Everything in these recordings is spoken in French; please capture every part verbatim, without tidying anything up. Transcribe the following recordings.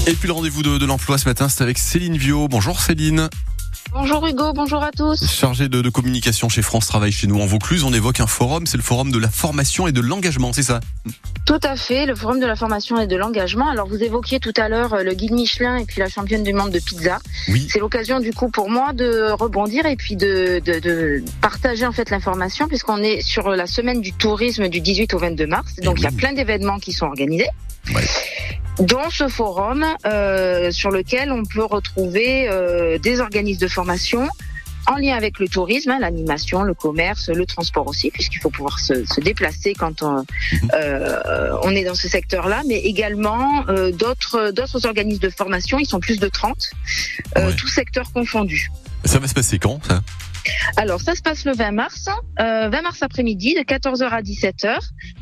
Et puis le rendez-vous de, de l'emploi ce matin, c'est avec Céline Viau. Bonjour Céline. Bonjour Hugo, bonjour à tous. Chargée de, de communication chez France Travail chez nous en Vaucluse, on évoque un forum, c'est le forum de la formation et de l'engagement, c'est ça ? Tout à fait, le forum de la formation et de l'engagement. Alors vous évoquiez tout à l'heure le guide Michelin et puis la championne du monde de pizza. Oui. C'est l'occasion du coup pour moi de rebondir et puis de, de, de partager en fait l'information puisqu'on est sur la semaine du tourisme du dix-huit au vingt-deux mars. Donc il oui. y a plein d'événements qui sont organisés. Ouais. Dans ce forum euh, sur lequel on peut retrouver euh, des organismes de formation en lien avec le tourisme, hein, l'animation, le commerce, le transport aussi, puisqu'il faut pouvoir se, se déplacer quand on, euh, on est dans ce secteur-là, mais également euh, d'autres, d'autres organismes de formation, ils sont plus de trente, euh, ouais. tous secteurs confondus. Ça va se passer quand, ça ? Alors, ça se passe le vingt mars, euh, vingt mars après-midi, de quatorze heures à dix-sept heures.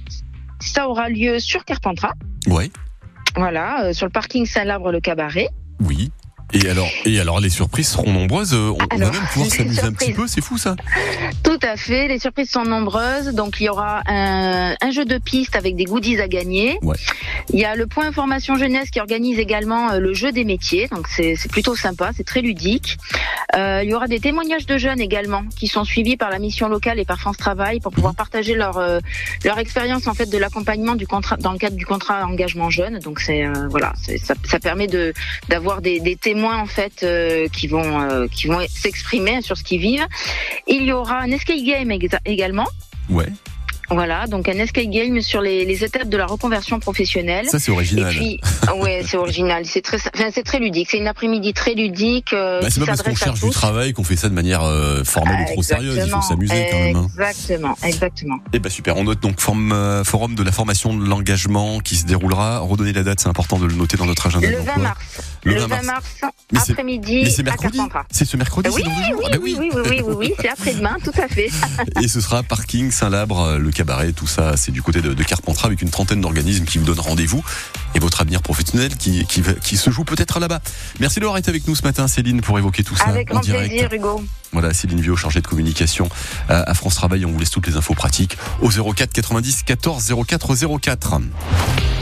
Ça aura lieu sur Carpentras. Ouais. Voilà, euh, sur le parking Saint-Labre-le-Cabaret. Oui. Et alors, et alors, les surprises seront nombreuses. On, alors, on va même pouvoir s'amuser un petit peu. C'est fou, ça. Tout à fait. Les surprises sont nombreuses. Donc, il y aura un, un jeu de piste avec des goodies à gagner. Ouais. Il y a le point information jeunesse qui organise également le jeu des métiers. Donc, c'est, c'est plutôt sympa. C'est très ludique. Euh, il y aura des témoignages de jeunes également qui sont suivis par la mission locale et par France Travail pour pouvoir partager leur euh, leur expérience en fait de l'accompagnement du contrat dans le cadre du contrat engagement jeune. Donc, c'est euh, voilà, c'est, ça, ça permet de d'avoir des, des témoins en fait euh, qui vont euh, qui vont s'exprimer sur ce qu'ils vivent. Il y aura un escape game exa- également. Ouais. Voilà, donc un escape game sur les, les étapes de la reconversion professionnelle. Ça c'est original. Et puis, ouais, c'est original. C'est très, enfin, c'est très ludique. C'est une après-midi très ludique. Euh, bah, c'est pas parce qu'on cherche du travail qu'on fait ça de manière euh, formelle ou trop sérieuse. Il faut s'amuser quand même. Hein. Exactement, exactement. Et bah super. On note donc form, euh, forum de la formation de l'engagement qui se déroulera. Redonner la date, c'est important de le noter dans notre agenda. Le vingt mars. Le vingt mars, mais après-midi. Mais c'est mercredi. C'est ce mercredi. Oui, c'est dans deux jours. oui, ah bah oui, oui, oui, oui, oui, oui, c'est après-demain, tout à fait. Et ce sera parking Saint-Labre, le Cabaret, tout ça, c'est du côté de, de Carpentras avec une trentaine d'organismes qui vous donnent rendez-vous et votre avenir professionnel qui, qui, qui se joue peut-être là-bas. Merci d'avoir été avec nous ce matin, Céline, pour évoquer tout ça. Avec grand en direct. plaisir, Hugo. Voilà, Céline Viau, chargée de communication à France Travail. On vous laisse toutes les infos pratiques au zéro quatre quatre-vingt-dix quatorze zéro quatre zéro quatre.